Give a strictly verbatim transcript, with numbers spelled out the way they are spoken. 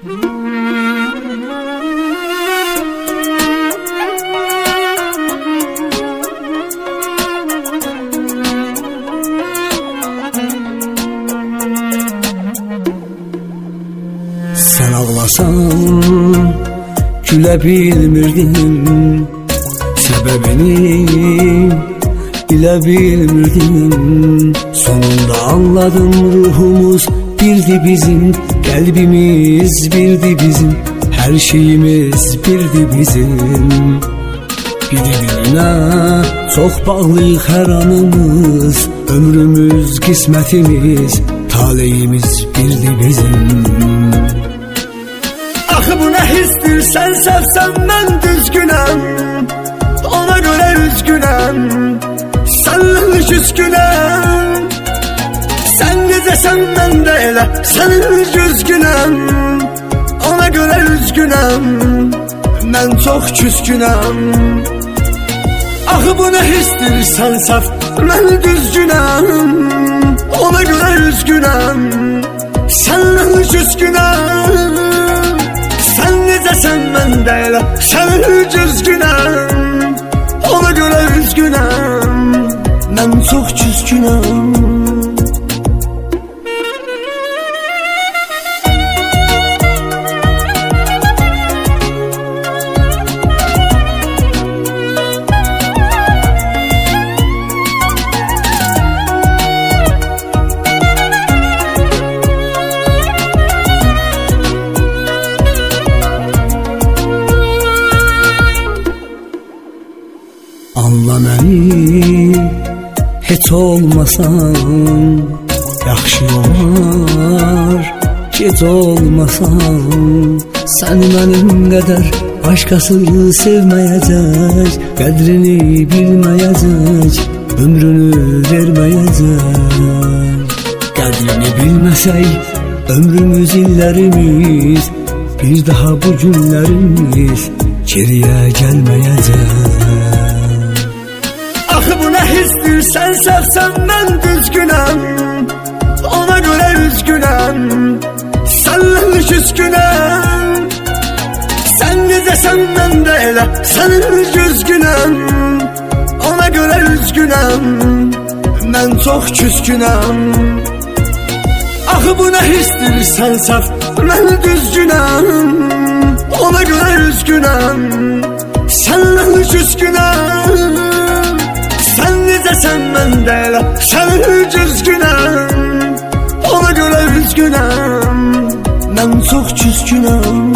Sen ağlasan güle bilmirdim, sebebini bile bilmirdim. Sonunda anladım, ruhumuz birdi bizim, kalbimiz birdi bizim, her şeyimiz birdi bizim. Bir-birine çok bağlıyıq her anımız, ömrümüz, qismətimiz, taleyimiz birdi bizim. Axı bu nə histir, sən sevsən mən düzgünəm, ona göre üzgünəm, sənlə küskünəm. Sən necəsən mən də elə, sənin düzgünəm, ona göre üzgünəm, mən çox küskünəm. Axı bu nə histir, sən sev mən düzgünəm, ona göre üzgünəm, sənlə küskünəm. Sən necəsən mən də elə, sənin düzgünəm, ona göre üzgünəm, mən çox küskünəm. Anla məni, heç olmasan, yaxşı olar, gec olmasan. Səni mənim qədər başqası sevməyəcək, qədrini bilməyəcək, ömrünü verməyəcək. Qədrini bilməsək, ömrümüz, illərimiz, bir daha bu günlərimiz geriyə gəlməyəcək. Axı bu nə histir, sən sevsən mən düzgünəm, ona göre üzgünəm, sənlə küskünəm. Sən necəsən mən də elə, sənin düzgünəm, ona göre üzgünəm, mən çox küskünəm. Axı bu nə histir, sən sev mən düzgünəm, ona göre üzgünəm, sənlə küskünəm. Sən necəsən mən də elə, sənin düzgünəm, ona göre üzgünəm, mən çox küskünəm.